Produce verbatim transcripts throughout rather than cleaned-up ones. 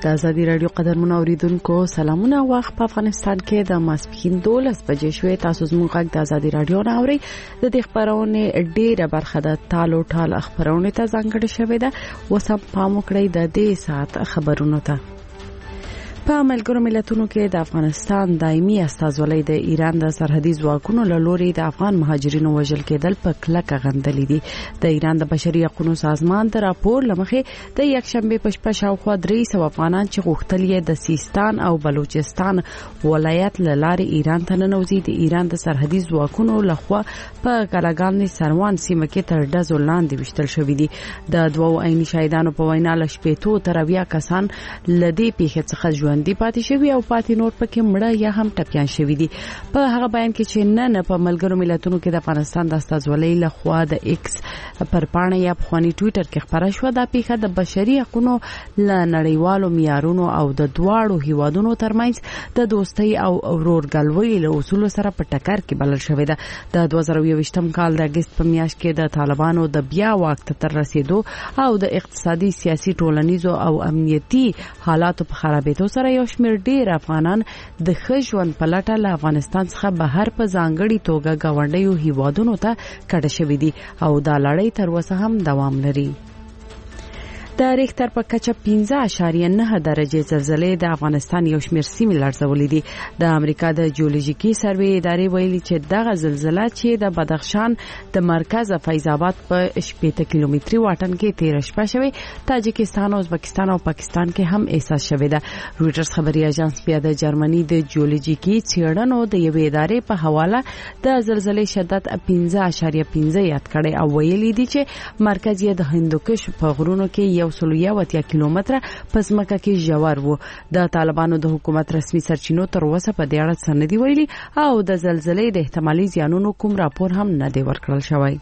د ازادي رادیو قدرمن اوریدونکو سلامونه. وخت په افغانستان کې د ماسپښین دولس بجې شوې. تاسو زموږ غږ د ازادي رادیو نه اورئ. د دې خبرونه ډیره برخه د تالو ټال خبرونه ته ځانګړې شوې ده. وسم پام وکړئ د دې سات خبرونو ته. په ملګرو ملتونو کې د افغانستان دایمي استازولۍ د ایران د سرحدي ځواکونو له لوري د افغان مهاجرینو وژل کېدل په کلکه غندلې دي. د ایران د بشري حقوقو سازمان د راپور لمخې د یکشنبه په شپه شاوخوا درې سوه افغانان چې غوښتل یې د سیستان او بلوچستان ولایت له لارې ایران ته ننوځي د ایران د سرحدي ځواکونو لخوا په کلاګان سروان سیمه کې تر ډزو لاندې وشتل شوې دي. د دوو عیني شهیدانو په وینا له شپېتو تر اویا کسان لدې پیښې څخه ژوند دی پاتې شوی او پاتې نور پکې مړه یا هم ټپيان شوی دي. په هغه بیان کې چې نن په ملګرو ملتونو کې د افغانستان د استازولۍ لخوا د ایکس پر پاڼه یا په خواني ټوئیټر کې خبره شو د پیښه د بشري حقوقو ل نړیوالو معیارونو او د دواړو هیوادونو ترمنځ د دوستۍ او ورورګلوۍ له اصولو سره په ټکر کې بلل شوې ده. د دوه زره یوویشتم کال د اگست په میاشت کې د طالبانو د بیا واک ته تر رسیدو او د اقتصادي سیاسي ټولنیزو او امنیتي حالاتو په خرابېدو سره یو شمېر ډېر افغانان د ښه ژوند په لټه له افغانستان څخه بهر په ځانګړي توګه ګاونډیو هیوادونو ته کډه شوي دي او دا لړۍ تر اوسه هم دوام لري. د ریختر په کچه پنځه اعشاریه نه درجه زلزلې د افغانستان یو شمېر سیمې لړزولې دي. د امریکا د جیولوژیکي سروې ادارې ویلي چې دغه زلزلہ چې د بدخشان د مرکز فیض آباد په شپږ کیلومتري واټن کې تیر شپه شوې تاجکستان او ازبکستان او پاکستان کې هم احساس شوې ده. رويټرز خبري اژانس بیا د جرمني د جیولوژیکي څېړنو د یوې ادارې په حواله د زلزلې شدت پنځه اعشاریه پنځه یاد کړي او ویلي دي چې مرکز یې د هندوکش په غرونو کې یو سلویا وتیا کیلومتره په ځمکه کې ژور وو. د طالبانو د حکومت رسمي سرچینو تر اوسه په دې اړه څه نه دي ویلي او د زلزلې د احتمالي زیانونو کوم راپور هم نه دی ورکړل شوی.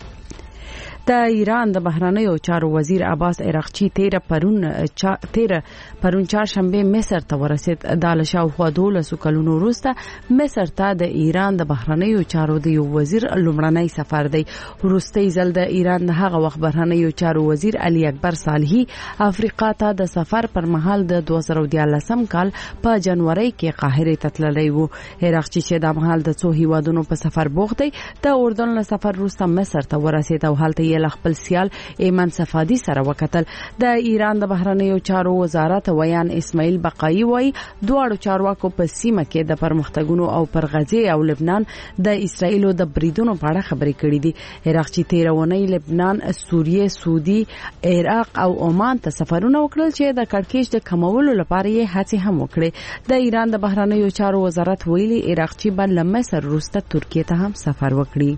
د ایران د بهرنیو چارو وزیر عباس عراقچی تیر پرون چا تیر پرون چهارشنبه مصر ته ورسید. د لشاوخوا دولسو کلونو وروسته مصر ته د ایران د بهرنیو چارو د یو وزیر لومړنی سفر دی. وروستي ځل د ایران د هغه وخت بهرنیو چارو وزیر علي اکبر صالحي افریقا ته د سفر پر مهال د دوه زره دیارلسم کال په جنوري کې قاهره ته تللی وو. عراقچی چې د مهال د څو هیوادونو په سفر بوخت دی د اردن له سفر وروسته مصر ته ورسید او هلته له خپل سیال ایمن صفادي سره وکتل. د ایران د بهرنیو چارو وزارت ویان اسماعیل بقایي وایي دواړو چارواکو په سیمه کې د پرمختګونو او پر غزه او لبنان د اسرایلو د بریدونو په اړه خبرې کړې دي. عراقچی تیرونی لبنان، سوریه، سعودي، عراق او عمان ته سفرونه وکړل چې د کړکېچ د کمولو لپاره یې هڅې هم وکړې. د ایران د بهرنیو چارو وزارت ویلي عراقچی بل له مصر وروسته ترکیه ته هم سفر وکړي.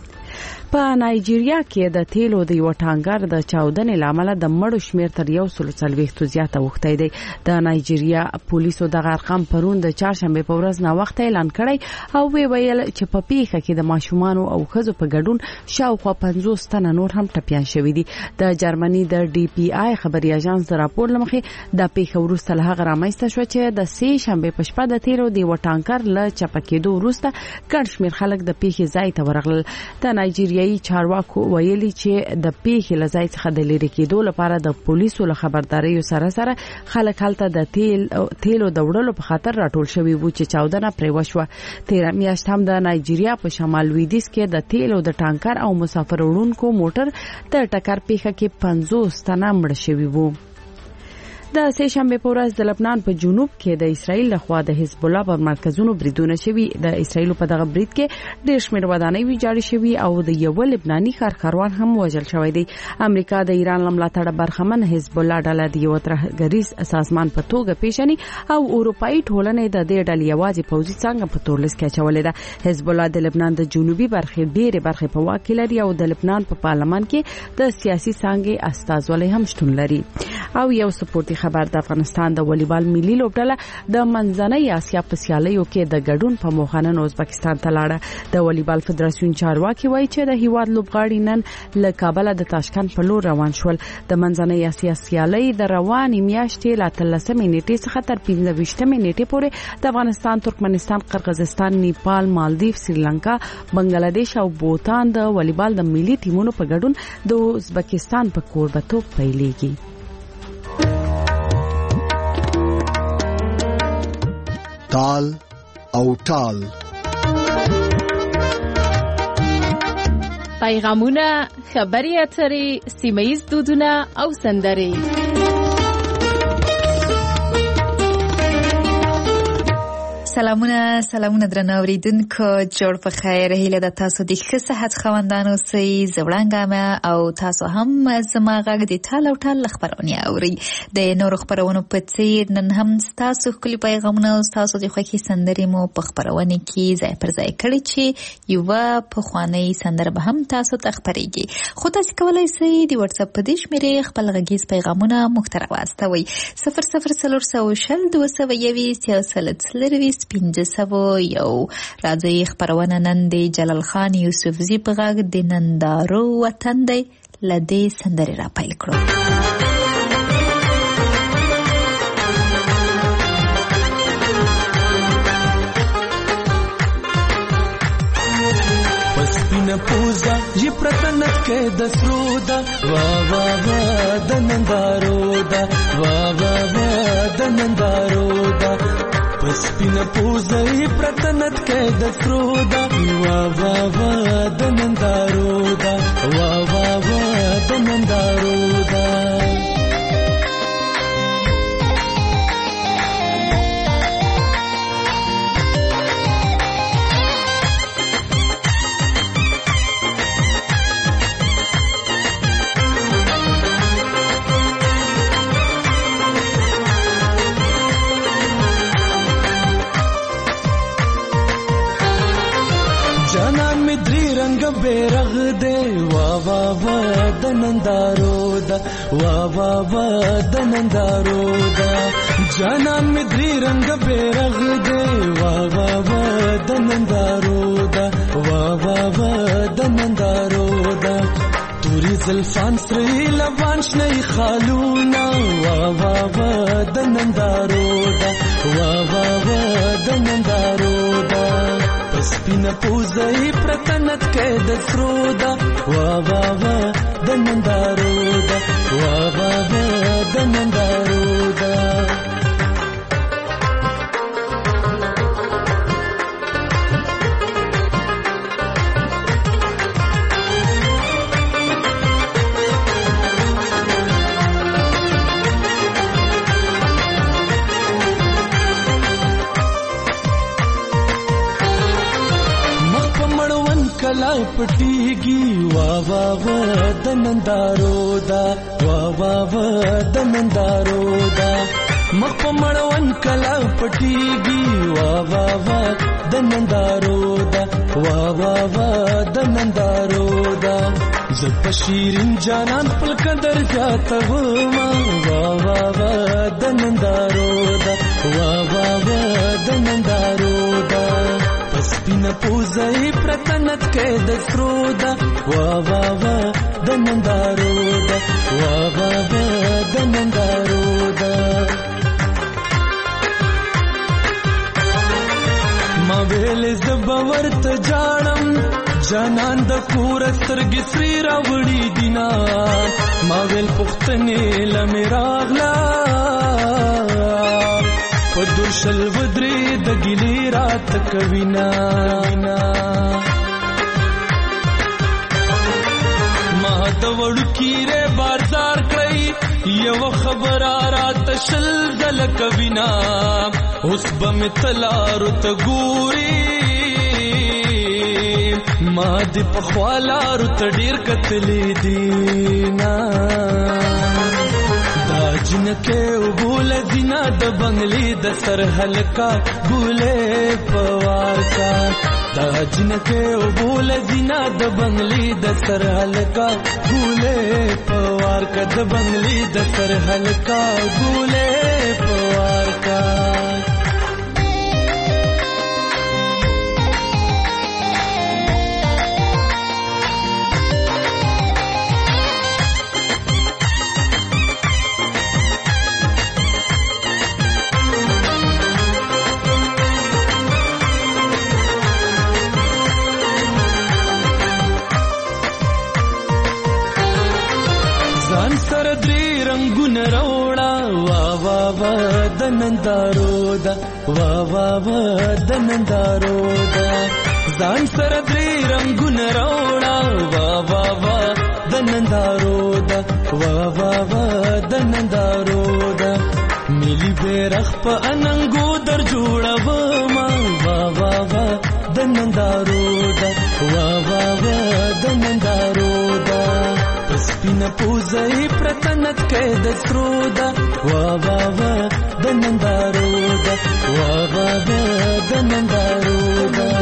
په نایجیریا کې د تیلو د یو ټانکر د چاودنې لامل د مړو شمیر تر یو سل څلوېښت زیاته وخته دی. د نایجیریا پولیسو د غرقم پرون د چهارشنبه په ورځ نا وخت اعلان کړی او وی ویل چې په پیښه کې د ماشومان او ښځو په ګډون شاوخوا پنځوس تنه نور هم ټپيان شوي دي. د جرمني د ډي پی آی خبري اژانس د راپور لمخې د پیښه وروسته له هغه رامنځته شو چې د سې شنبه په شپه د تیلو د یو ټانکر له چپکېدو وروسته ګڼ شمیر خلک د پیښې ځای ته ورغلل. د نایجیریا چارواکو ویلي چې د پیښې لځای څخه د لری کېدو لپاره د پولیسو له خبرداري سره سره خلک هلته د تیل تیلو د وړلو په خاطر راټول شوي وو چې چاودنه پرې وشوه. تیر میاشت هم د نایجیریا په شمال لویدیځ کې د تیلو د ټانکر او مسافر وړونکو موټر د ټکر پیښه کې پنځوس تنه مړه شوي وو. د سه شنبه په ورځ د لبنان په جنوب کې د اسرایل لخوا د حزب الله پر مرکزونو بریدونه شوي. د اسرایل په دغه برید کې ډېر شمېر ودانۍ ویجاړې شوي او د یو لبناني کارکروان هم وژل شوی دی. امریکا د ایران له ملاتړه برخمن حزب الله ډله د یو ترهګریز سازمان په توګه پیژني او اروپאי ټولنې د دې ډلې یوازې پوځي څنګه په تورلس کې اچولې ده. حزب الله د لبنان د جنوبي برخې ډېرې برخې په واک کې لري او د لبنان په پارلمان کې د سیاسي څانګې استازولۍ هم شتون لري. او یو سپورتي خبر د افغانستان د والیبال ملي لوبډله د منځنۍ اسیا په سیالیو کې د ګډون په موخه نن ازبکستان ته لاړه. د والیبال فدراسیون چارواکي وایي چې د هیواد لوبغاړي نن له کابل د تاشکند په لور روان شول. د منځنۍ اسیا سیالۍ د روانې میاشتې له اتلسمې نیټې څخه تر پنځه ویشتمې نیټې پورې د افغانستان، ترکمنستان، قرغیزستان، نیپال، مالدیف، سریلانکا، بنگلاديش او بوتان د والیبال د ملي ټیمونو په ګډون د ازبکستان په کوربتوب پیلېږي. تال او ټال. پیغامونه، خبري اترې، سیمه‌ییز دودونه او سندرې. سلامونه سلامونه درنو اوریدونکو، جوړ په خیر. هیله د تاسو د ښه صحت خواندانو سي زوړنګامه او تاسو هم زما غږ د ټال او ټال خبرونه اوري. د نور خبرونو په څیر نن هم تاسو خپل پیغامونه او تاسو د خوښي سندرې مو په خبرونه کې ځای پر ځای کړی چې یو په خواني سندره به هم تاسو ته خبريږي. خو تاسو کولای شئ د واتس اپ په دې شمیرې خپل غږیز پیغامونه مخترع واستوي. صفر صفر صفر صفر شل دوه سوه یویشت یو سل څلرویشت پنځه سوه یو. راځي خبرونه نن د جلال خان یوسفزي په غږ د نندارو وطن دی لدې سندرې را پیل کړو. پسپینه پوزا یې پرتنت کې د سرودا وا وا وا د نندارو دا وا وا وا د نندارو دا. پسپینه پوزا یې پرتنت کې د سرودا وا وا وا د نندارو دا وا وا وا د نندارو دا. بیرغ دے وا وا وا د نندارو دا وا وا وا د نندارو دا. جانا می دری رنگ بیرغ دے وا وا وا د نندارو دا وا وا وا د نندارو دا. توری زلفان سری لبان شنی خالونا وا وا وا د نندارو دا وا وا وا د نندارو دا. پسپینه پوزای پرتنت کې د سرودا وا وا وا د نندارو دا وا وا وا د نندارو دا. کلا پټیږي وا وا وا د نندارو دا وا وا وا د نندارو دا. مخ په مړون کلا پټیږي وا وا وا د نندارو دا وا وا وا د نندارو دا. زپ شیرین جانان پل قدر جاتو ما وا وا وا د نندارو دا وا وا وا د نندارو دا. پسپینه پوزای پرتنت کې د سرودا وا وا وا د نندارو دا وا وا وا د نندارو دا. ما ویل زبور ته جانم جانان د کور سترګې سری راوړي دینا. ما ویل پختنې لمراغلا پدور شل ودری د ګلی رات کوینا. ما د وړو کیره بازار کړی یو خبر رات شل دل کوینا. اوس بم تلار ته ګوري ما د پخوالار ته ډیر کتلې دینا. جنکه وبول زینا د بنگلی د سر هلکا ګولې پوار کا. دا جنکه وبول زینا د بنگلی د سر هلکا ګولې پوار کا. د بنگلی د سر هلکا ګولې پوار کا. ځان سره درې رنگونه راوړه وا وا وا د نندارو دا وا وا وا د نندارو دا ځان سره درې رنگونه راوړه وا وا وا د نندارو دا وا وا وا د نندارو دا ملي بیرغ په اننګو در جوړوم وا وا وا د نندارو دا وا وا وا د نندارو دا سپینه پوزې پرتنک کې د سترو دا وا وا وا د نندارو دا وا وا وا د نندارو دا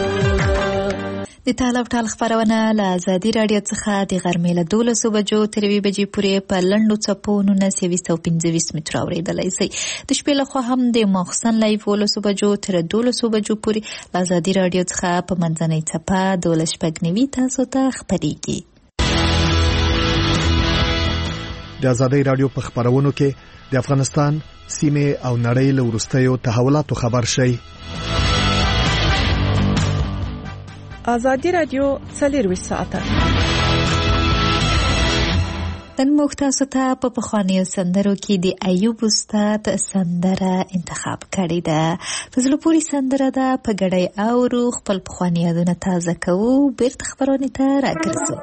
د ټال او ټال خبرونه له ازادي رادیو څخه د غرمې له دولسو بجو تر یوې بجې پورې په لنډو څپو نولس سوه او پنځه ویشت متره اورېدلی شئ. د شپې لخوا هم د ماخوستن له یولسو بجو تر دولسو بجو پورې له ازادي رادیو څخه په منځنۍ څپه دولس شپږ نوي تاسو ته خپرېږي. د ازادي رادیو په خبرونو کې د افغانستان سیمه او نړۍ له وروستیو تحولاتو خبر شئ. ازادي رادیو څلور ساعته نن موږ تاسو ته په پخوانیو سندرو کې د ایوب استاد سندره انتخاب کړې ده. په زړه پورې سندره ده، په ګډۍ اورو، خپل پخواني یادونه تازه کوو، بیرته خبرونې ته راګرځو.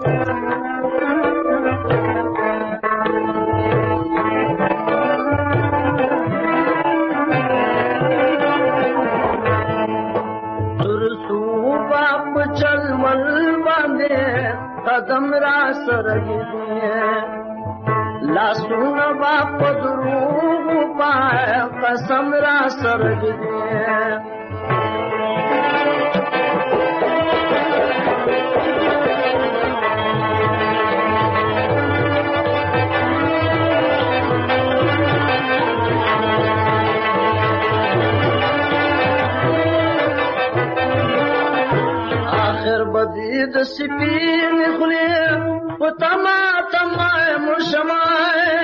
قدم را سرگی دیئے لاسون باپ دروغ پائے قسم را سرگی دیئے آخر بدید سپین خلی و تما تما مشمائے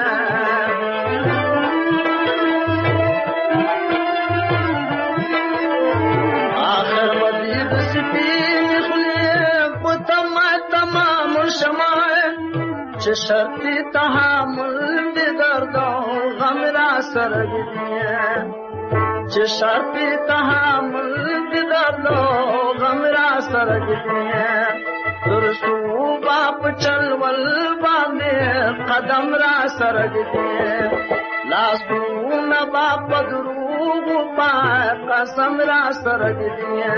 آخر بدید سپین خلی و تما تما مشمائے چه شرطی تحامل دی دردو غم را سرگی دیئے چه شرطی تحامل دی دردو غم را سرگی دیئے درسو باپ چلول باندے قدم را سرگی دیئے لاسو باپ دروغ پائے قسم را سرگی دیئے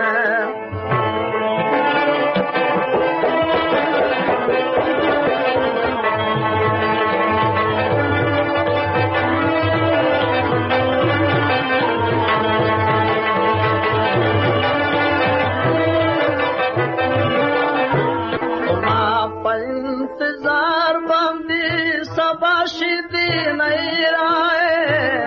इंतजार बंदी सबाशी दी नहीं राए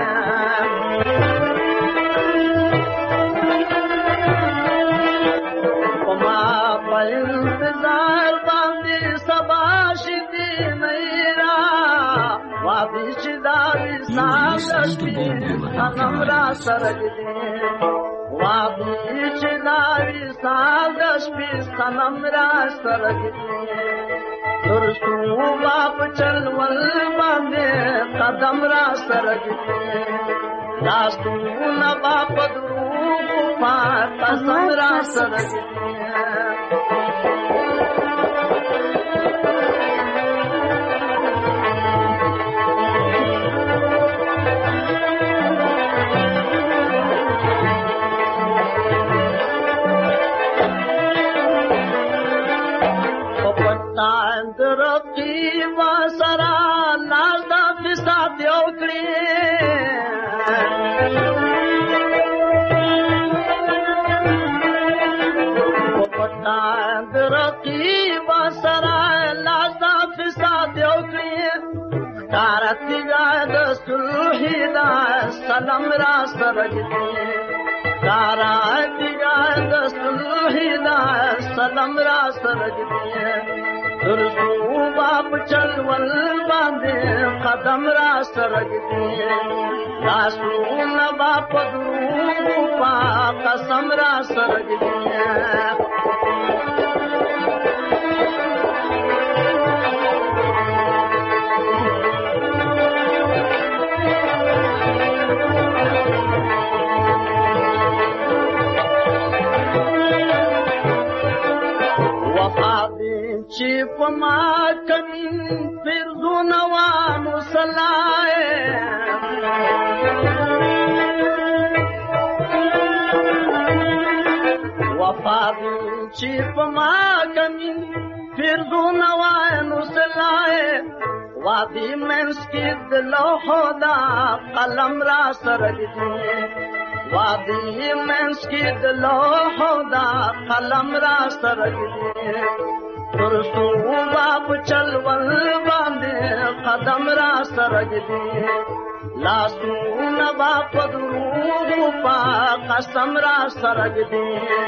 इंतजार बंदी सबाशी दी नहीं रा वादी शिदारी सागशी अनमरा सरग दे वादी शिदारी सागशी सनमरा सरग दे درسو باپ چلول باندے قدم را سرگی لاسو باپ دروغ پا قسم را سرگی رقیب سرا نازدا فساد یوکڑی پتاند رقیب سرا نازدا فساد یوکڑی کارتی جاد سلحی دا سلام را سرگدی کارتی جاد سلحی دا سلام را سرگدی درسو باپ چلول باندے قدم را سرگ دیئے لاسو باپ دروغ پا قسم را سرگ دیئے چې په ما کمین فرزونه وانو سلای وفاد چې په ما کمین فرزونه وانو سلای وادي منس کې د لوحو دا قلم را سره دی وادي منس کې د لوحو دا قلم را سره دی ترسو باپ چل ول باندې قدم را سره دی لاسو نبا پدرو پا قسم را سره دی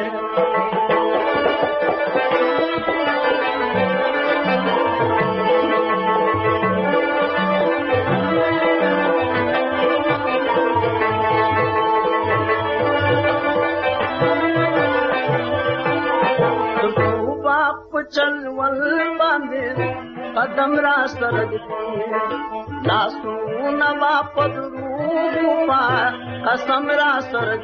चल वल बांधे कदम रा सरग लासू नवा पदरू पा कसम रा सरग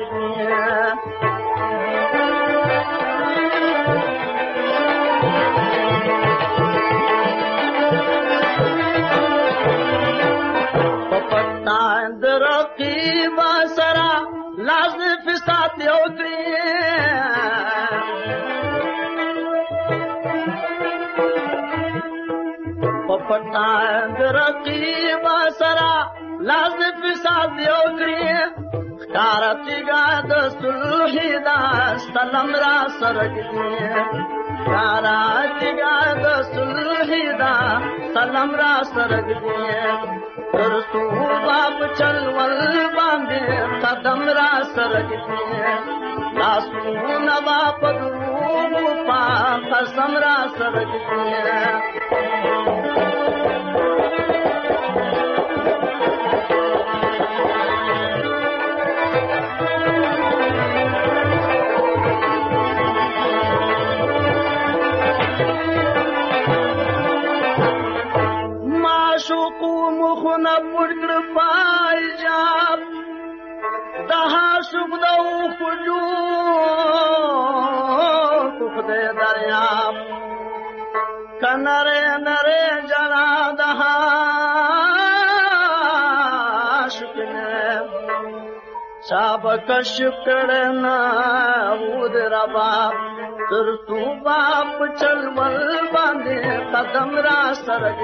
पपटा दरकी बासरा लाज फिसात होती पपटा रकीब सरा लाज़िफ सादियो करिए कारती गाद सुल्हिदा सलम रा सरग दिए कारती गाद सुल्हिदा सलम रा सरग दिए तरसू बाप चल वल बांधे कदम रा सरग दिए लासू नवा पदरू पा कसम रा सरग दिए मुखना पुत्र पाई जाब दहा सुख दो खुजू कुख दे दरिया कनरे नरे जला दहा शुक्र साब का शुक्र न उद रबा तुर तू बाप चल वल बांधे कदम रा सरग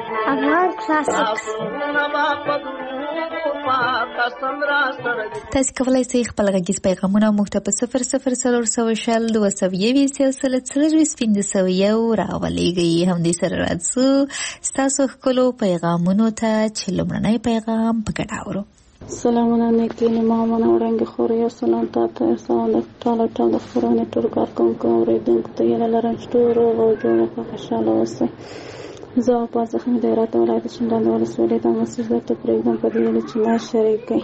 تاسو کولای شئ خپل غږیز پیغامونه موږ ته په صفر صفر څلور سوه شل دوه سوه یویشت یو سل څلرویشت پنځه سوه یو راولېږئ. همدې سره راځو ستاسو ښکلو پیغامونو ته چې لومړنی پیغام په ګډه اورو. سلامونه نیکي نمامونه وړاندې خوري او سلام تاته سلام د ټول ټول د خبرونه ټول کار کوم کوم ورېدونکو ته یې لرم چې ټول روغ او جوړ او خوشاله اوسئ. زه په ځخم د هرات ولایت شینډال ولسوالۍ د مسجد ته پرېږدم په دې چې ما شریکي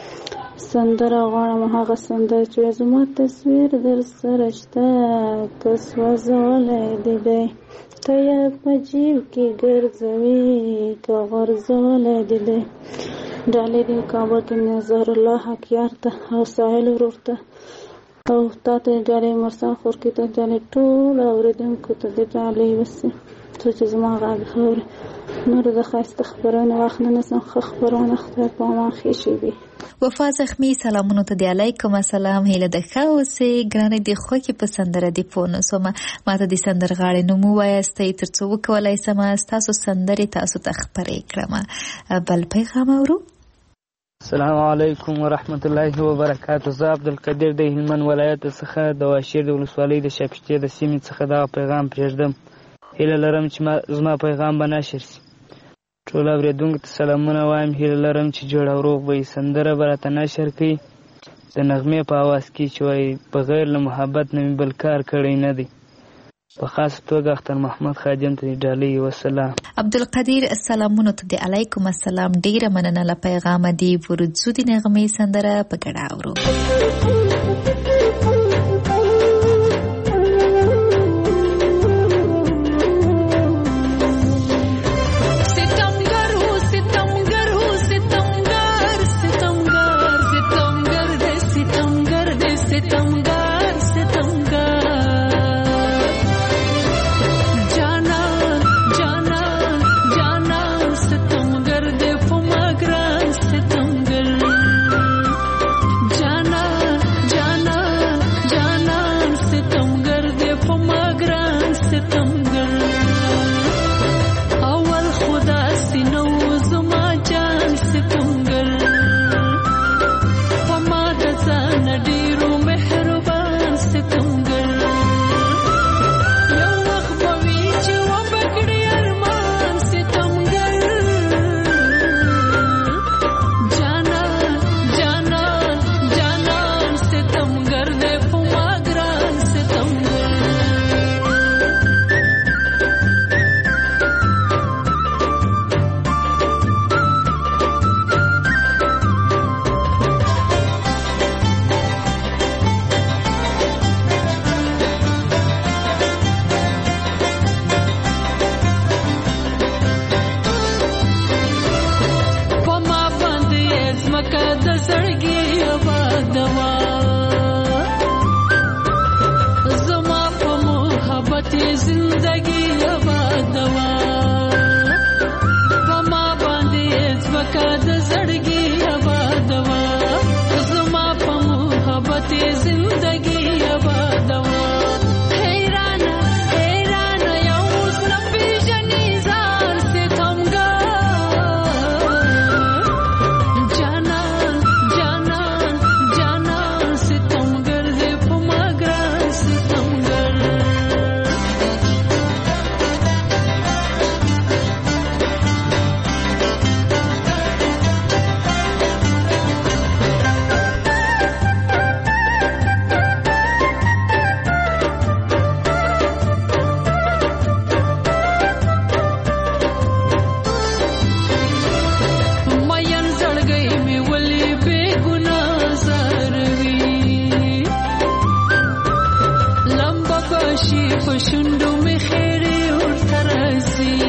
سندره غواړم هغه سندره چې زما تصویر در سره شته که سوځولی دې دی ته یې په جیب کې ګرځوي که غورځولی دې دی ډالۍ دې کابل کې نظر الله حقیار ته او ساحل ورور ته او تا ته ډالۍ مرسا خور کې ته ډالۍ ټول اورېدونکو ته دې ډالۍ وسي څو چې زما غږ اوري نور د ښایسته خبرونه وخت نه نسم ښه خبرونه خدای په امان ښې شېبې. وفا زخمي سلامونو ته دی علیکم السلام هیله د ښه اوسئ ګرانې د خوښې په سندره دې پوه نه سومه ما ته د سندرغاړې نوم ووایاستئ تر څو وکولی سمه ستاسو سندرې تاسو ته خپرې کړمه. بل پیغام اورو. السلام علیکم ورحمت الله وبرکاته. زه عبدالقدیر د هلمند ولایت څخه د واشیر د ولسوالۍ د شاپشتې د سیمې څخه دغه پیغام پرېږدم. هیله لرم چې زما پیغام به نشر شي. ټول اورېدونکو ته سلامونه وایم. هیله لرم چې جوړ او روغ به وي. سندره به راته نشر کړي د نغمې په اواز کې چې وایي بغیر له محبت نه مې بل کار کړی نه دی. په خاصه توګه اختر محمد خادم ته ډالۍ وسلام. عبدالقدیر سلامونو ته دی علیکم السلام. ډیره مننه له پیغامه دی. ورځو د نغمې سندره په ګډه اورو. सितमगार सितमगार जाना باشي په شونډو مې خیرې ورته راځي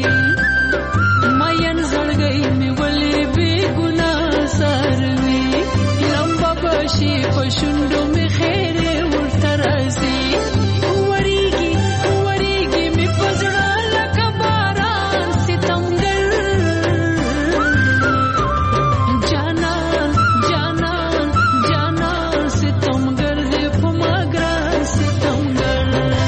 مین زړګی مې ولې بې ګناه زاروي لمبه باشي په شونډو مې خیرې ورته راځي وریږي وریږي مې په زړه لکه باران ستمګر جانان جانان جانان ستمګر دې په ما ګران ستمګر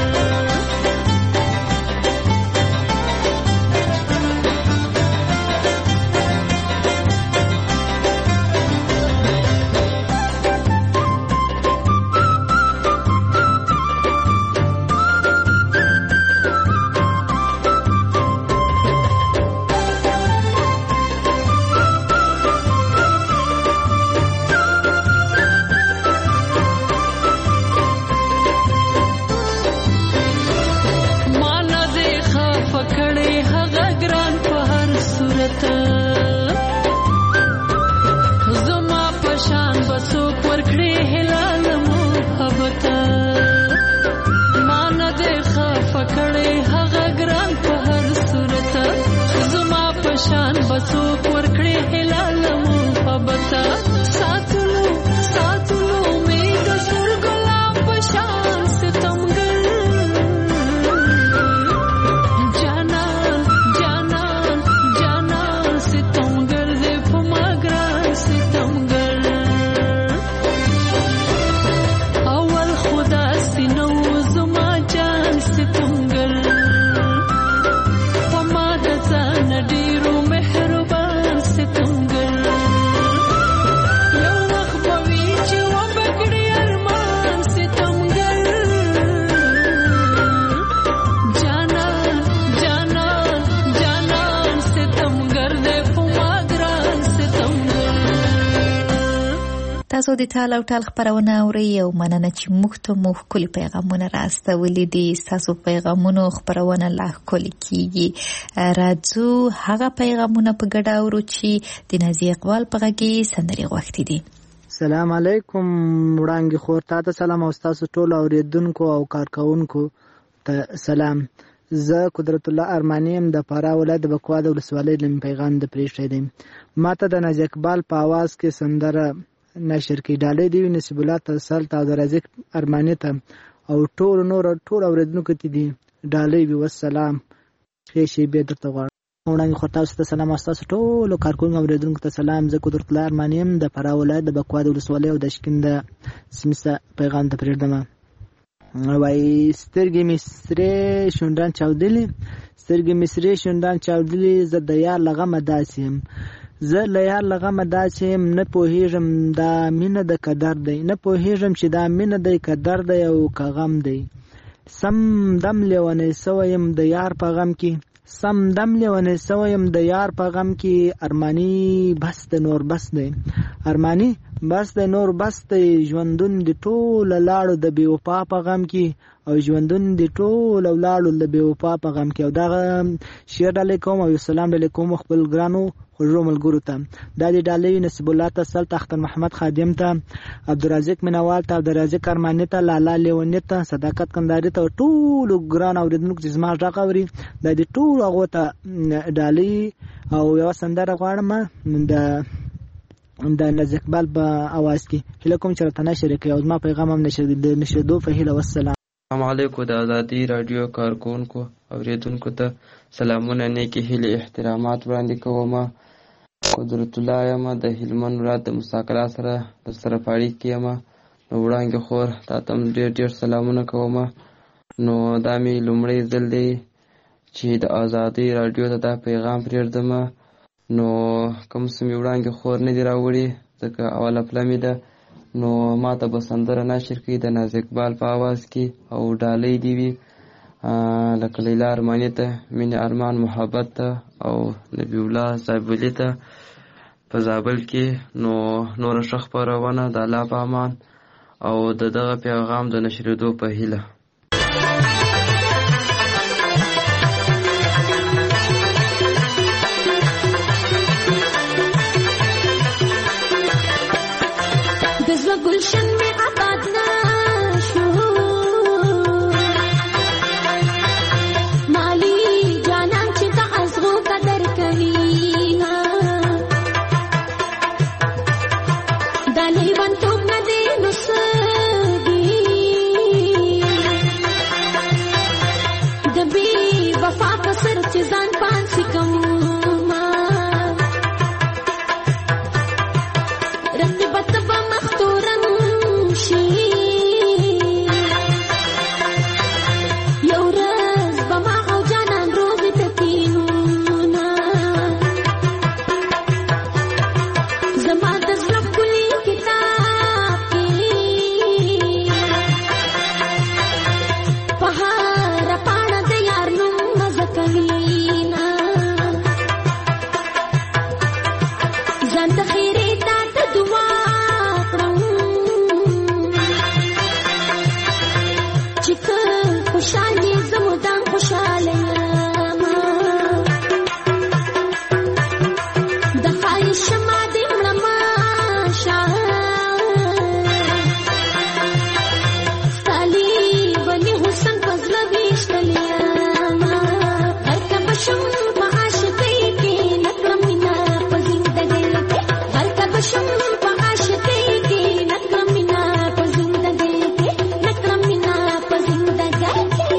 مانا دې خفه کړې هغه ګران په هر صورت زما په شان به څوک ورکړي هلال محبت مانا دې خفه کړې هغه ګران په هر صورت زما په شان به څوک ورکړي هلال محبت ساتلو ساتلو مې د سور ګلاب په شان ستمګر جانان جانان جانان ستمګر دې په ما ګران ستمګر اول خدا سينو زما جان ستمګر په ما د ځان ډېرو مهربان ستمګر یو وخت به وي چې وبکړي ارمان ستمګر جانان جانان جانان ستمګر دې په ما ګران ستمګر تاسو د ټال او ټال خبرونه اورئ او مننه چې موږ ته مو ښکلي پیغامونه راستولي دي ستاسو پیغامونو خبرونه لا ښکلي کیږي راځو هغه پیغامونه په ګډه اورو چې د نازي اقبال په غږ کې سندرې غوښتي دي سلام علیکم وړانګې خور تا ته سلام او تاسو ټول اوریدونکو او کارکونکو ته سلام زه قدرت الله ارمانی يم د فراه ولایت د بکوا د ولسوالۍ لم پیغام د پریښې دي ماته د نازي اقبال په आवाज کې سندره نشر کې ډالې دی نسب الله تسل تا د رزق ارمانی ته او ټول نور ټول اوریدونکو ته دي ډالې وي والسلام خې شي به درته غواړم وړاندې خو تاسو ته سلام تاسو ټول کارکونکو اوریدونکو ته سلام زه قدرت الله ارمانی يم د فراه ولایت د بکوا د ولسوالۍ او د شکند سیمه پیغام ته پریږدم وای سترګې مصری شوندان چاودلې سترګې مصری شوندان چاودلې زه د یار لغمه داسیم زه له یار لغمه داسیم نه پوهیږم دا مینه د قدر دی نه پوهیږم چې دا مینه د قدر دی او کغم دی سم دم لیونی سویم د یار په غم کې سم دم لیونی سویم د یار په غم کې ارمانی بس د نور بس دی ارمانی بس د نور بس دی ژوندون د ټول لاړو د بی وفا په غم کې او ژوندون د ټول لاړو د بی وفا په غم کې او دا شعر علیکم او سلام علیکم خپل ګرانو خوږو ملګرو ته دا د ډالۍ نسب الله تسل تخت محمد خادم ته عبدالرزاق منوال ته عبدالرزاق ارمانی ته لالا لیونی ته صداقت کنداري ته ټول ګران اوریدونکو چې زما غږ اوري دا د ټول هغه ته ډالۍ او یو سندره غواړم د د نازي اقبال په आवाज کې هله کوم چې راته نشر کوي او ما پیغام هم نشر د نشردو په هله والسلام السلام علیکم د ازادي رادیو کارکونکو اوریدونکو ته سلامونه نیکی هیله احترامات وړاندې کوم قدرت الله یم د هلمند ولایت د مساکلا سره د سره پاړی کېم نو وړاندې خور تاسو ډېر ډېر سلامونه کوم نو دا می لومړی ځل دی چې د ازادي رادیو ته دا پیغام پرېږدم نو کوم سمې وړاندې خور نه دی راوړي ځکه اوله پلمې ده نو ما ته به سندره نشر کړي د نازي اقبال په आवाज کې او ډالۍ دی وي لکه لیلا ارمانی ته مینه ارمان محبت ته او نبی الله صاحب ولی ته په زابل کې نو نور شخ پرونه د الله په امان او د دغه پیغام د نشریدو په هیله गुलशन में आबाद ना शो خوشالي زمودان خوشاله د خایش ما دې مړما شاه ستالي ونی حسن فضل ویشتلیا هرکه بشم په عاشقۍ کې نکړم مینا په زندګۍ کې هرکه بشم په عاشقۍ کې نکړم مینا په زندګۍ کې نکړم مینا په زندګۍ کې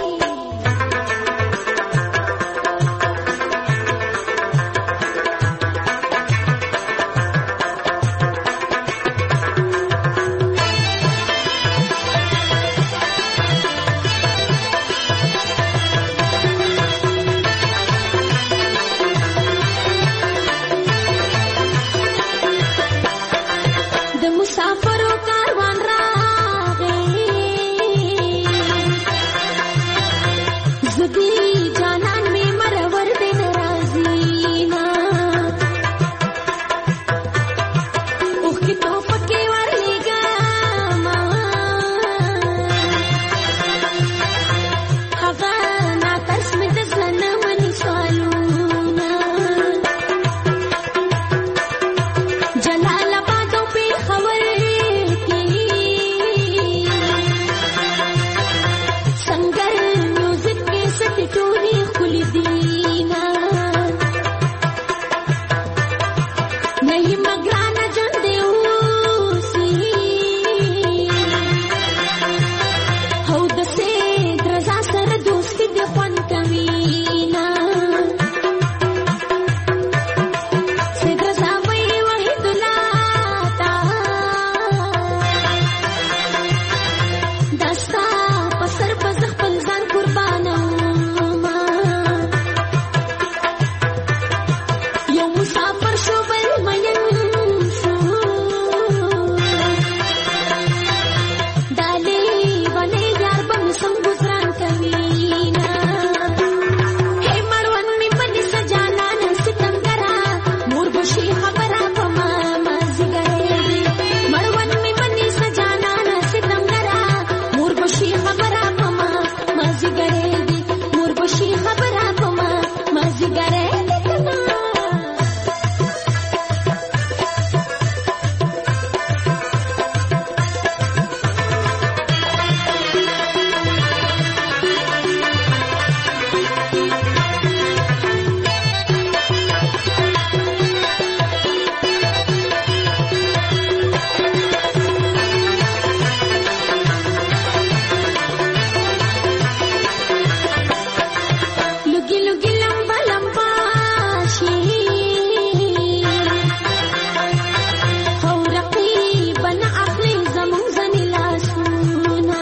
د مسافرو کاروان راغی زدی جانان می مرور دې ناراضی نا اوخ کی تو پکې ورلګا ما هغه نا ترس می د ځان منی سوالونه جلال آباد او پیښور کې سنگر میوزیک کې ستې ټولې ښکلې دي نا نه یې مګرانه ژوند دې اوسي او داسې درځه سره دوستي دې خوند کوي نا دستا پسر پس خپل ځان قربانه یو مسافر شو بل مین شو دالې ولې یار به سم گزاران کوي نا هی مروان می بني سجانا نه ستنګرا مور بشي خبره په ما مازګرې مروان می بني سجانا نه ستنګرا مور بشي خبره په ما مازګرې مور بشي خبره په ما مازګرې लुगी लुगी लंबा लंबा शी हो रقيبا عقلي زمون زني لاسونا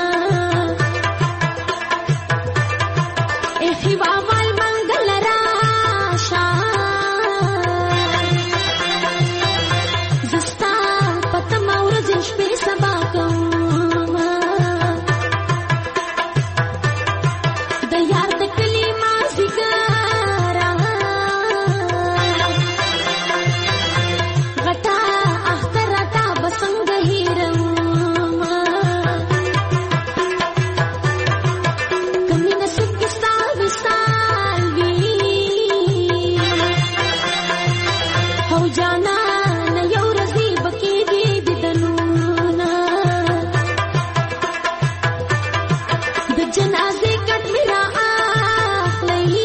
اخي بابا المنگل راشا زستا پتم ورځ شپې سبا کوم د یار د کلی مازیګرا غټا اخترتا بسنګ هیرما کمی نصیب کستا وسال وی هو جانا نه یو رزي بکی دی ددلونا د جنازې کټ میرا اخلي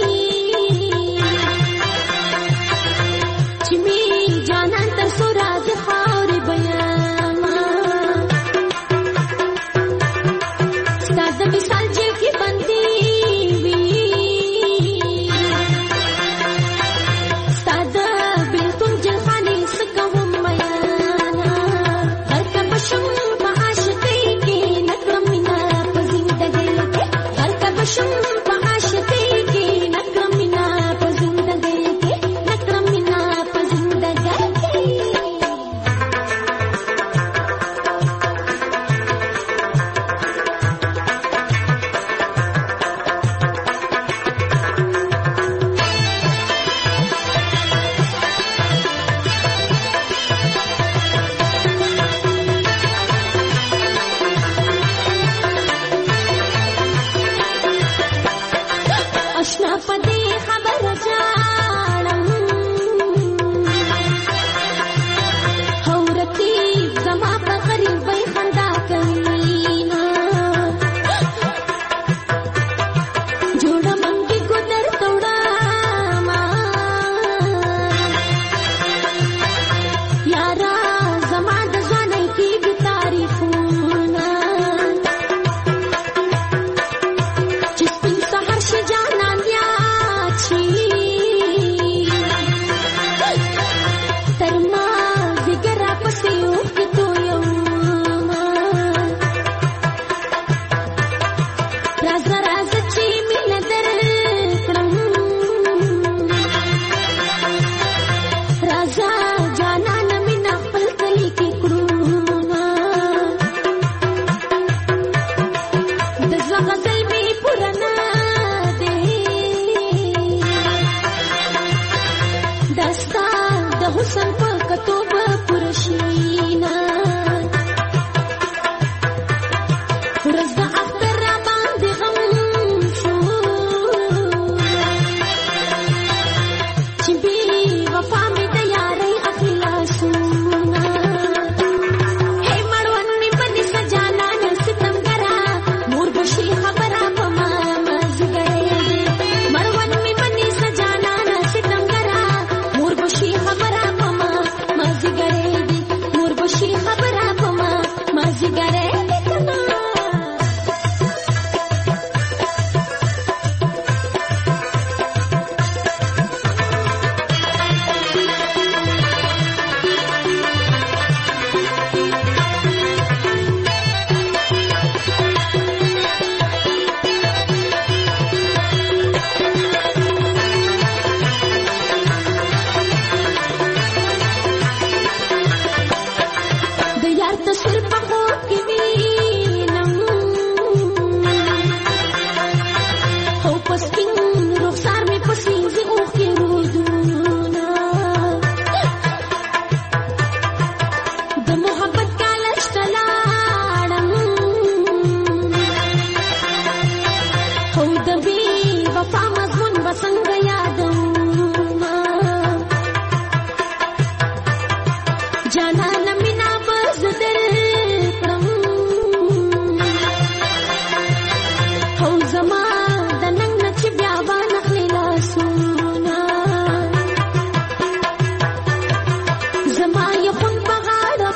چې می جانان تر سو راز خاور بیاما ستاد مثال چې کی بندي وی ستاد بلتون جلخاني سکوم میانا هرکه بشم په عاشقۍ کې نکړم مینا په زندګۍ کې هرکه بشم په عاشقۍ کې نکړم مینا په زندګۍ کې نکړم مینا په زندګۍ کې د بې وفا مضمون به څنګه یادومه جانانه مینه به زه درکړم او زما د ننګ نه چې بیا به نخلې لاسونه زما یې خون په غاړه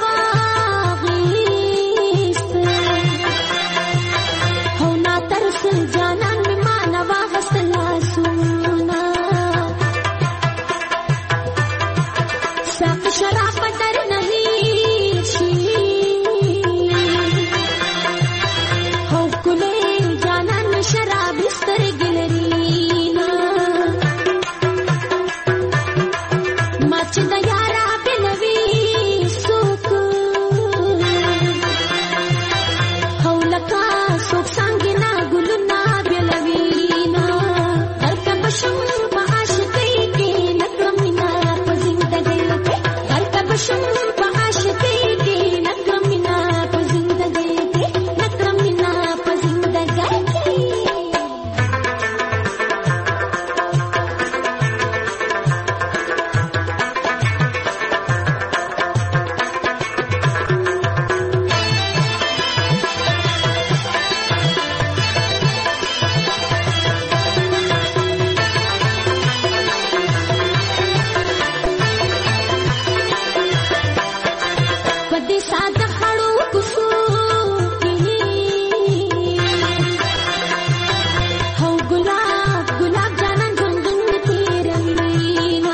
واخیسته او ناترسل جانان مې ما نه واخیستل لاسونه ساقي شراب به درنه هېر شي او ښکلی جانان مې شرابي سترګې لري نه ما چې د یاره بېلوي څوک او لکه څوک څانګې نه ګلونه بېلوي نه غرقه به شم په عاشقۍ کې نه کړم مینه په زندګۍ کې غرقه به شم په عاشقۍ کې نه کړم مینه په زندګۍ کې نه کړم مینه په زندګۍ کې په دې ساده خړو کوڅو کې او ګلاب ګلاب جانان ژوندون مې تېروي نه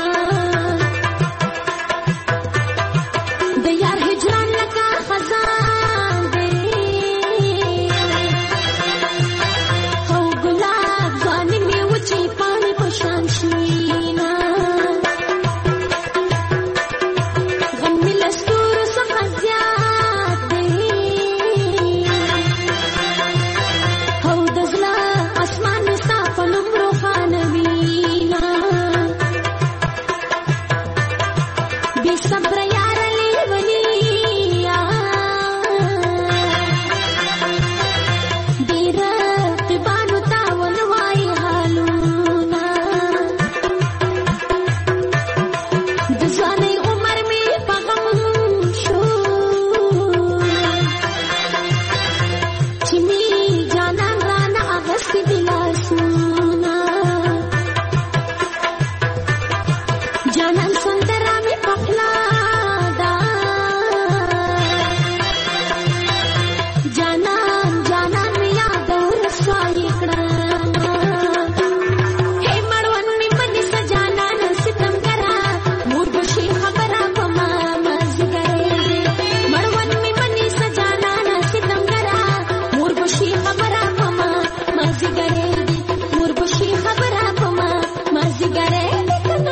د یار هجران لکه خزان دی او ګلاب ځواني مې وچې پاڼې په شان شي نه غم مې له ستورو څخه زیات دی او د زړه اسمان مې ستا په نوم روښانوي نه بې صبره یاره لیونیه ډېر رقیبانو ته ونه وایي حالونه د ځوانۍ عمر مې په غم شو چې مې جانان رانه اخیستي دي لاسونه جانان سندره مې په خوله ده جانان جانان مې یاده ورسوایي کړه هی مړوند مې ونیسه جانان ستمګره مور به شي خبره په ما مازدیګری مړوند مې ونیسه جانان ستمګره مور به شي خبره په ما مازدیګری مور به شي خبره په ما مازدیګری کنه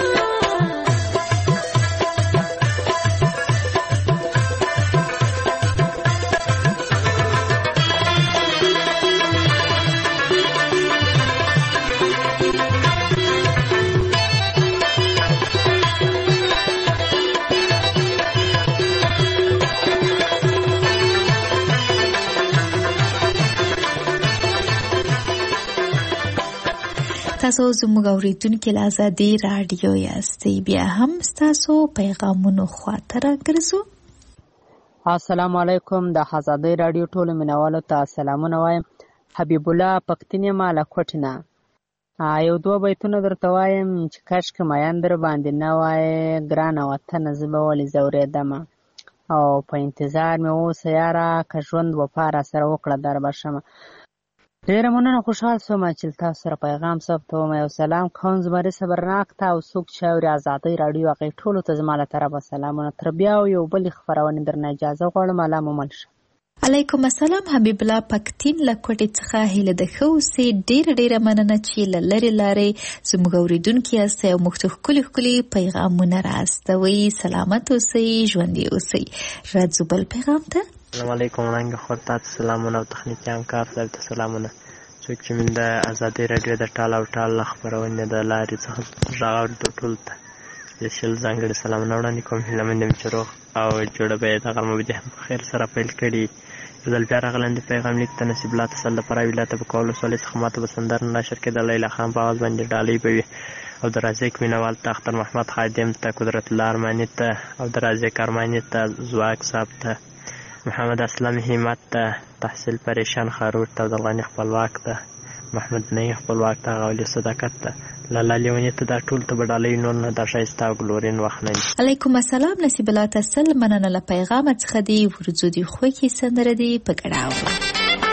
تاسو زموږ اورېدونکي له ازادي راډیو یاستئ بیا هم ستاسو پیغامونو خواته راګرځو السلام علیکم د ازادي راډیو ټولو مینوالو ته سلامونه وایم حبیب الله پښتون یم له کوټې نه یو دوه بیتونه درته وایم چې کاشکې میان در باندې نه وای ګرانه وطنه زه به ولې ځورېدمه او په انتظار مې اوسه یاره که ژوند وفا راسره وکړه در به شمه ډېره مننه خوشحال شوم چې تاسو سره پیغام ثبتوم یو سلام کوم زمري صبرناک ته او څوک چې اوري ازادي راډیو هغې ټولو ته زما له طرفه سلامونه تر بیا او یو بلې خپرونې درنه اجازه غواړم الله مو مل شه علیکم السلام حبیب الله پکتین له کوټې څخه هیله د ښه اوسې ډېره ډېره مننه چې له لرې لارې زموږ اورېدونکي یاستئ او موږ ته ښکلي ښکلي پیغامونه راستوئ سلامت اوسئ ژوندي اوسئ راځو بل پیغام ته السلام علیکم وړاندې خور ته سلامونه او تخنیکي همکار صاحب ته سلامونه څوک چې من د ازادي راډیو د ټال او ټال خپرونې د لارې څخه غږ اورېدو ټولو ته شل ځانګړي سلامونه وړاندې کوم هیله مند یم چې روغ او جوړه به یې دغه مبدي هم په خیر سره پیل کړي ځل بیا راغلم د پیغام لیک ته نصیب الله تسل دپاره ولایت په کولو ولسوالۍ څخه ماته به سندره نشر کېده. لیلا خان په اواز باندې ډالۍ به وي او د رازق مینوال ته اختر محمد خادم ته قدرت الله ارماني ته او د رازق ارماني ته زواک صاحب ته محمد اسلم همت ته تحصیل پریشان خاروت ته عبدالغني خپلواک ته محمد نعیم خپلواک ته غولی صداقت ته لالا لیونی ته دا ټول ته به ډالۍ نور نه دا ښایسته او ګلورین وخت نه وي. علیکم السلام نصیب الله تسل مننه له پیغامه څخه دی ورځو دی خوږې سندره دی په ګډه اورو.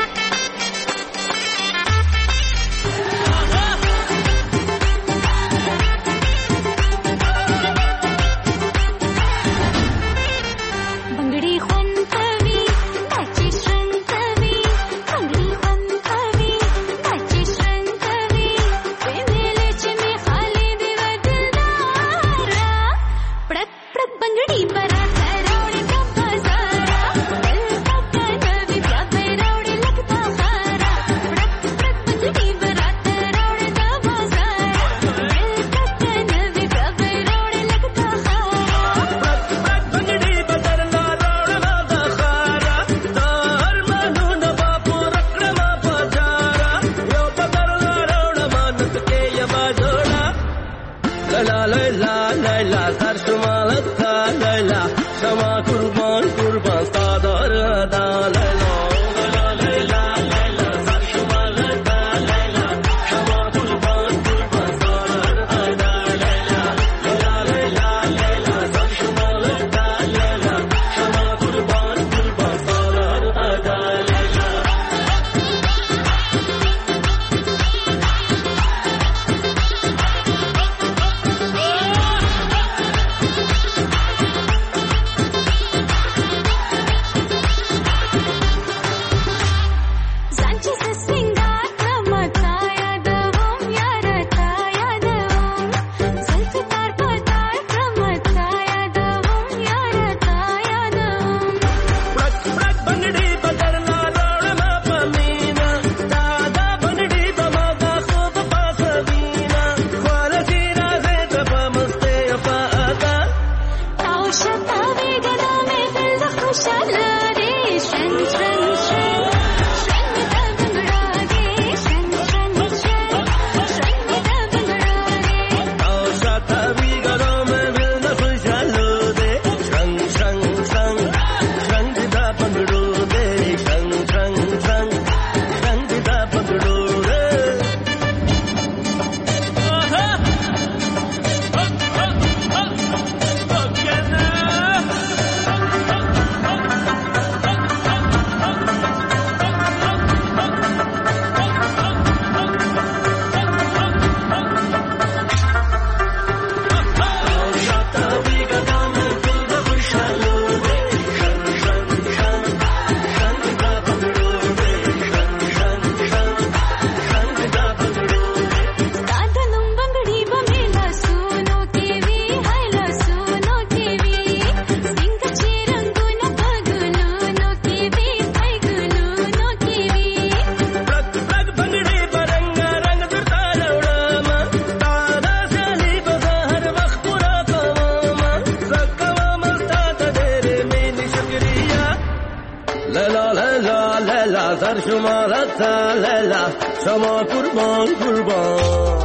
در شمارت لیلا شما قربان قربان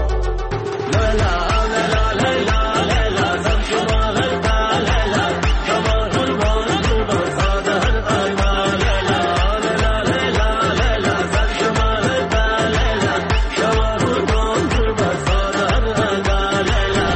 لیلا لیلا لیلا لیلا در شمارت لیلا شما قربان قربان ساده هر آیما لیلا لیلا لیلا لیلا در شمارت لیلا شما قربان قربان ساده هر آیما لیلا.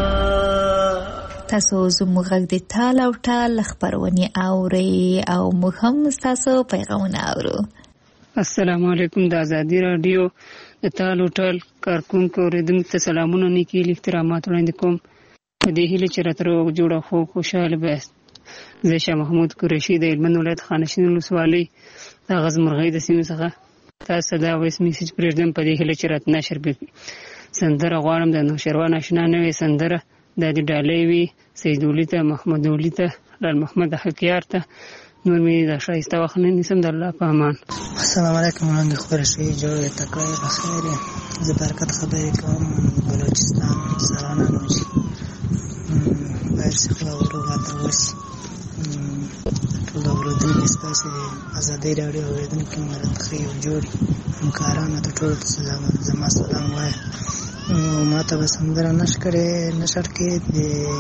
تاسو زموږ غږ د تال او ټال خبرونه اوري او موږ هم تاسو پیغامونه اورو. السلام علیکم. د ازادي رادیو د تال او ټال کارکونکو اوریدونکو ته سلامونه نیکی احترامات وړاندې کوم. په دې هیله چې راته روغ جوړ خو خوشاله به زه شاه محمود قریشي د هلمند ولایت خانشین ولسوالۍ د غزمرغۍ د سیمې څخه تاسو دا وایس میسج پرېږدم. په دې هیله چې راته نشر به سندره غواړم د نوشروان آشنا نوې سندره د دې ډالۍ وي سیدولي ته محمد ولي ته لال محمد حقیار ته نور مې د ښایسته وخت نه نیسم. د الله په امان. السلام علیکم. وړاندې قریشي جوړ تکړه بخیر زه برکت خبرې کوم بلوچستان سرانه نوجي باید څخه ورو غاټه وسی ټول اورېدونکي ستاسو د ازادۍ راډیو اورېدونکي مراد ښه او جوړي همکارانو ته ټولو ته زما سلام وایم. ما ته به سندره نشر کې د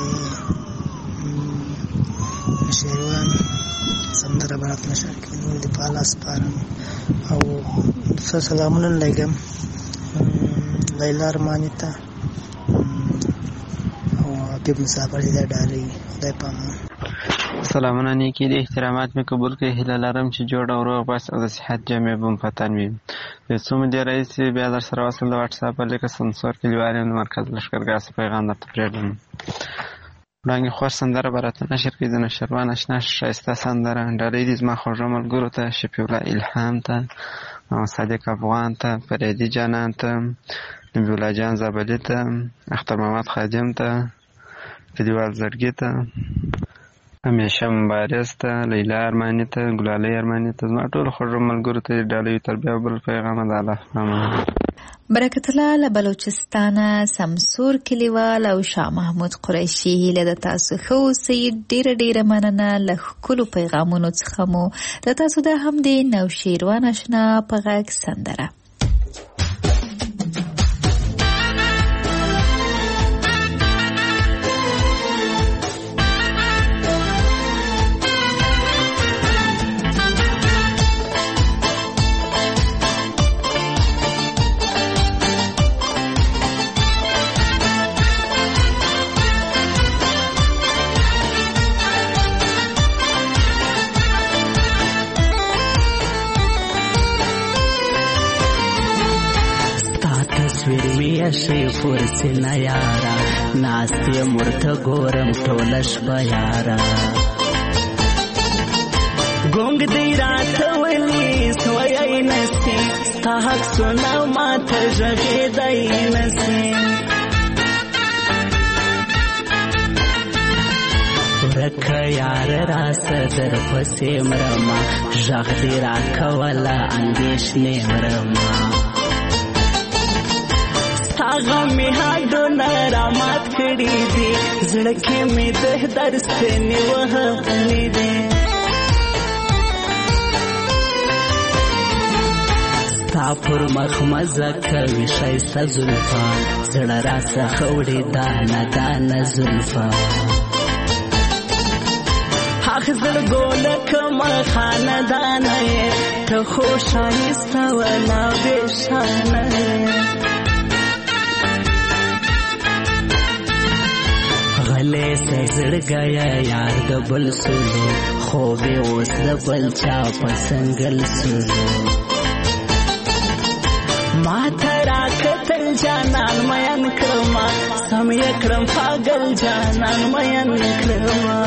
شهروان سندره به راته نشر کې نور د پالا سپارم او څه سلامونه لګم لیلا ارماني ته او حبیب مسافر دې ډالۍ خدای پامان. سلامونه نیکی دي احترامات مې قبول کړئ. هیله لرم چې جوړ او روغ بس او د صحت جامع بم پتن وي. د څو مودې راهیسې بیا در سره وصل د واټساپ په لیکه سمسور کلیوال یم د مرکز لښکرګاه څخه پیغام درته پرېږدم. وړاندې خوښ سندره به راته نشر کړي د نوشروان اشنا ښایسته سندره ډالۍ دي زما خوږو ملګرو ته شفیع الله الهام ته محمد صادق افغان ته فریدي جانان ته نبی الله جان زابلي ته اختر محمد خادم ته فدیوال زړګي ته همیشه مبارز ته لیلا ارماني ته ګلالۍ ارماني ته زما ټولو خوږو ملګرو ته ډالۍ تر بیا بل پیغامه د الله پامان. برکت الله له بلوچستانه سمسور کلیوال او شاه محمود قریشي هیله د تاسو ښه اوسئ. ډیره ډیره مننه له ښکلو پیغامونو څخه مو د تاسو د هم د نوشیروان اشنا په غږ سندره. شي فرسي نيارا ناستي مرتغورم ټولش بیارا ګونګ دی رات ولي سوي نسي تاحق سنا ماته ژغې دی نسي ورکه یار را صدر پسې مرما ژغ دی را کولا اندېشنې مرما غمی هاډونه رامات کړي دي زړه کې مې د درس نیوهلي دي ستا پر مخ مزه کوي ښایسته زلفا زړه راڅخه وړي دانه دانه زلفا حق زړګو لکمه خاندانه یې ته خو ښایسته ولا بېشانه یې غلې سه زړګیا یار د بل سولو خوبې اوس د بل چا په سنگل سولو ما ته راکتل جانان مین کړما سم یې کړم پاگل جانان مین کړما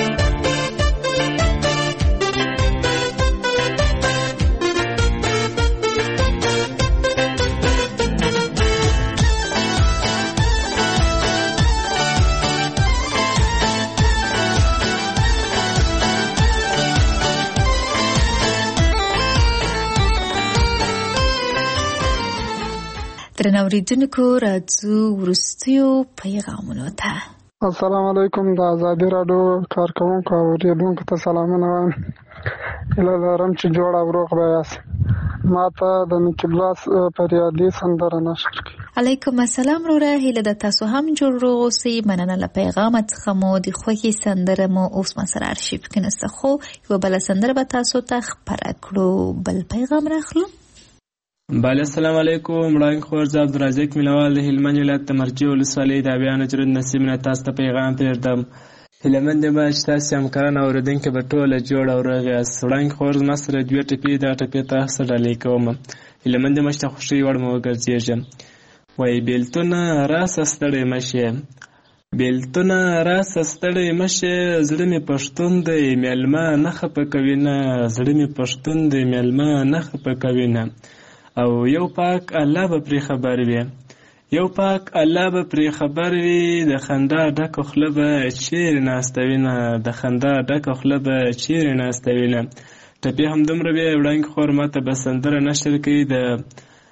درنوریدونکو راځو وروستیو پیغامونو ته. السلام علیکم د ازادي راډیو کارکونکو او اوریدونکو ته سلامونه وایم. هیله لرم چې جوړ او روغ به یاست. ما ته د نکیبلاس فریادي سندره نشر کړي. علیکم السلام وروره هیله د تاسو هم جوړ روغ اوسئ. مننه له پیغامه څخه مو د خوښې سندره مو اوس ما سره ارشیف کې نسته خو یوه بله سندره به تاسو ته خپره کړو. بل پیغام راخلو. بله السلام علیکم. وړاندې خور زه عبدالرزاق مینوال د هلمند ولایت د مرجې ولسوالۍ د ابیانو جرود نصیب نه تاسو ته پیغام پرېږدم. هیلهمند یم چې تاسې همکاران او اورېدونکي به ټوله جوړ او روغ یاست. وړاندې خور زما سره دوې ټپې دا ټپې تاسو ته ډالۍ کوم. هیلهمند یم چې د خوښۍ وړ مو وګرځېږم. وایي بېلتونه راسه ستړی مه شې، بېلتونه راسه ستړی مه شې، زړه مې پښتون دی میلمه نه خفه کوي نه، زړه مې پښتون دی میلمه نه خفه کوي نه. او یو پاک الله به پرې خبر وي، یو پاک الله به پرې خبر وي، د خندا ډکه خوله به چیرې ناسته وینه، د خندا ډکه خوله به چیرې ناسته وینه. ټپې همدومره وې. وړاندې خور ماته به سندره نشر کوي د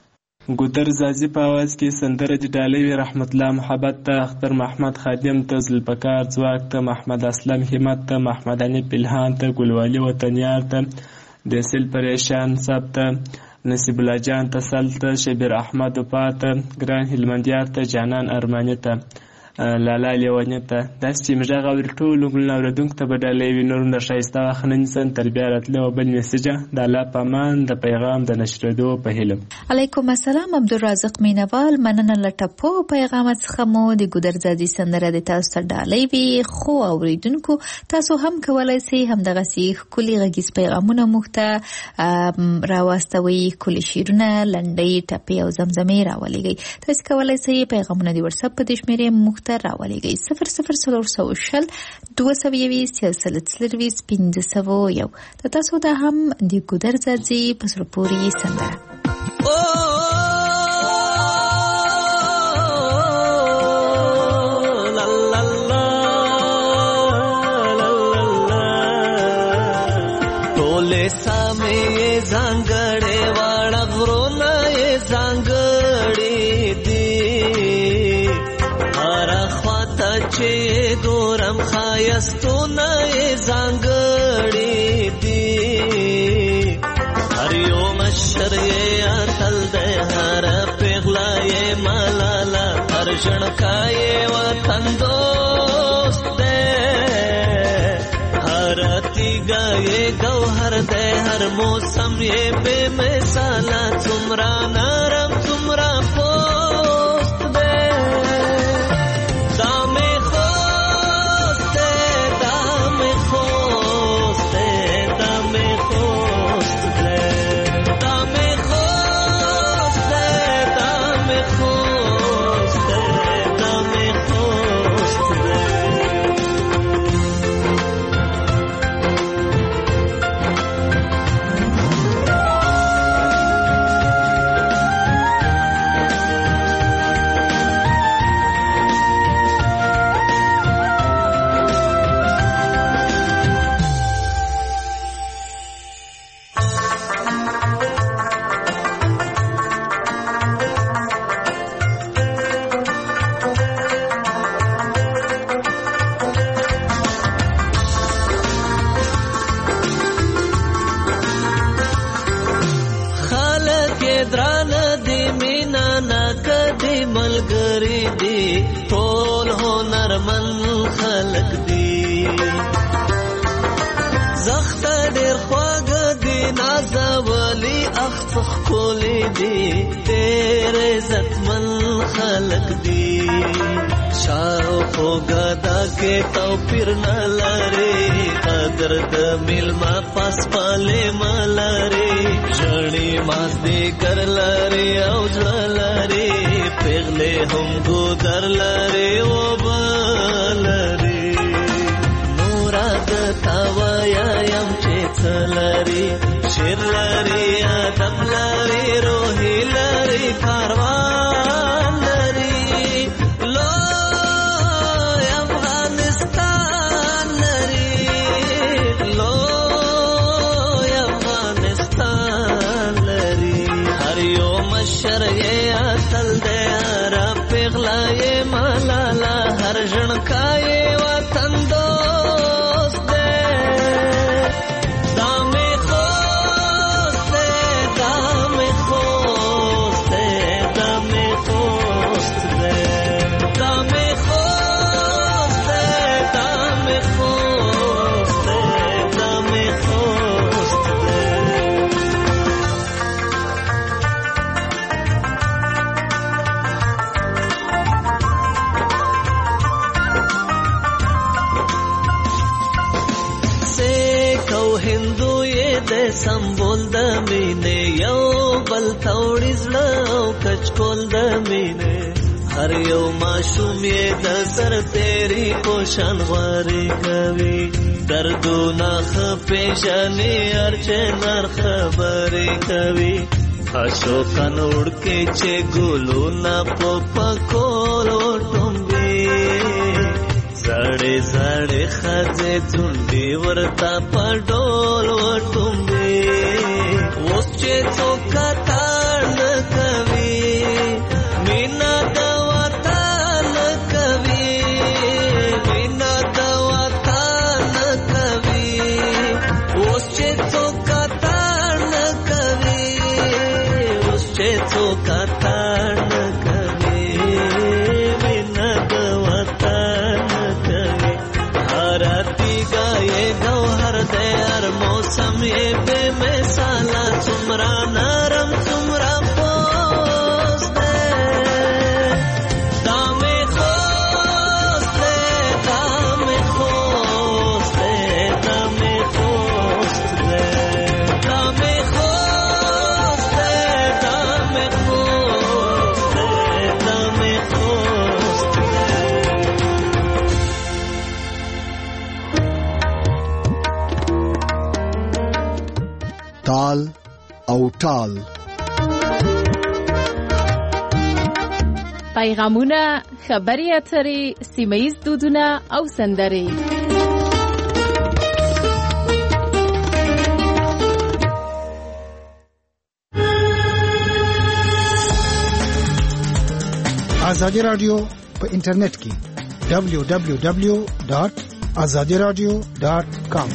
ګودر زازي په اواز کې سندره د ډالۍ وي. رحمت الله محبت ته، اختر محمد خادم ته، ذوالفقار ځواک ته، محمد اسلم همت ته، محمد انیب الهام ته، ګلوالي وطنیار ته، دیسل پریشان صاحب ته، نصیب الله جان ته، سل ته، شبیر احمد وفا ته، ګران هلمندیار ته، جانان ارماني ته، لالا لیونی ته. داسې چې موږ هغه اوري ټولو ګلونه اورېدونکو ته به ډالۍ وي. نور د ښایسته وخت نه نیسن تر بیا راتلو او بل میسجه د الله په امان د پیغام د نشرېدو په هیله. علیکم السلام عبدالرازق مینوال، مننه له ټپو پیغام څخه مو د ګودر زادي سندره د تاسو ته ډالۍ وي. خو اوریدونکو تاسو هم کولی شئ همدغسې ښکلي غږیز پیغامونه موږ ته راواستوئ، ښکلي شعرونه، لنډۍ، ټپې او زمزمې راولېږئ. تاسو کولی شئ پیغامونه د وټساپ په دې شمېرې موږ ته راولېږئ: صفر صفر څلور سوه شل دوه سوه یویشت یو سل څلرویشت پنځه سوه یو. د تاسو دا هم د ګودر زادي په زړه پورې سندره. ټولې سامې ځانګړې واړه غرونه یې ځانګړې دي، چې ګورم ښایستونه یې ځانګړي دي. هر یو مشر یې اتل دی، هر پیغله یې ملاله، هر ژړکا یې وطن دوست دی، هر تیږه یې ګوهر دی، هر موسم یې بې مثاله، څومره نرم څومره پوست دی. توپیر نه لري، قدر د میلمه پاس پاله ملري، ژړې مازدیګر لري او زړه لري، پیغلې هم ګودر لري او بلري. نورا د تا وایم چې څه لري، شعر لري، ادب لري، روحي لري، کاروان لري. شر یې اتل دی، هر پیغله یې ملاله، هر ژړکا یې وطن دوست دی. دا مې خوست دی، دا مې خوست دی، دا مې خوست دی، دا مې خوست دی، دا مې خوست دی، دا مې خوست دی. د سمبول د مینې یو بل توړي زړه او کچکول د مینې، هر یو ماشوم یې د سر تیری پوشان غواري کوي، دردونه ښه پېژني، هر چنار خبرې کوي، اشوکان وړکې چې ګلونه په پکول وټومبي، زړې زړې ښځې ځونډې ورته په ډول وټومبي، اوس چې څوک کتار نه کوي او ټال. پیغامونه، خبري اترې، سیمه‌ییز دودونه او سندرې. ازادي رادیو په انټرنیټ کې دبلیو دبلیو دبلیو ډاټ ازادي رادیو ډاټ کام.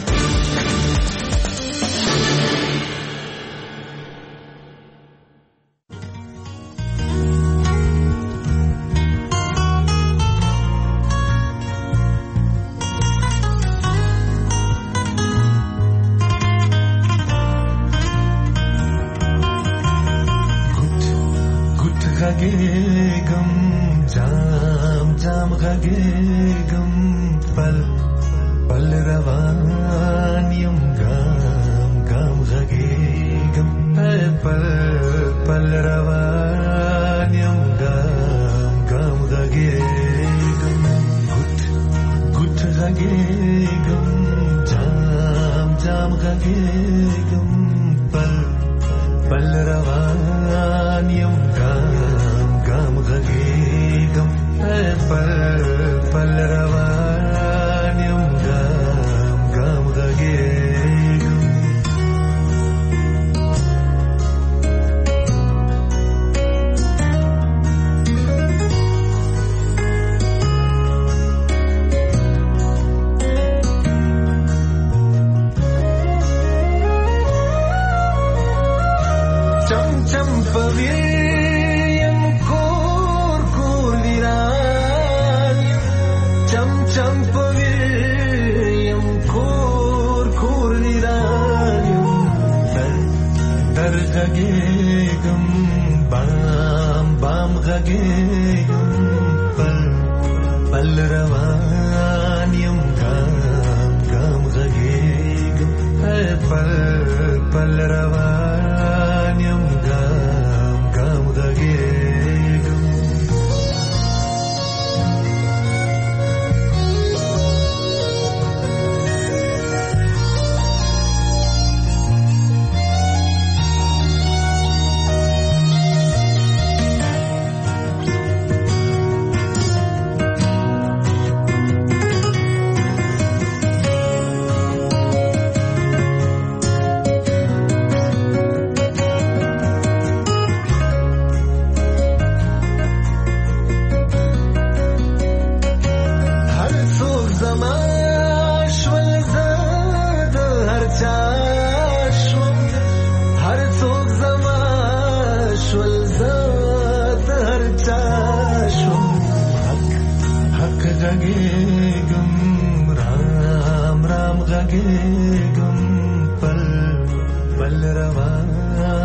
غږېږم پل پل روان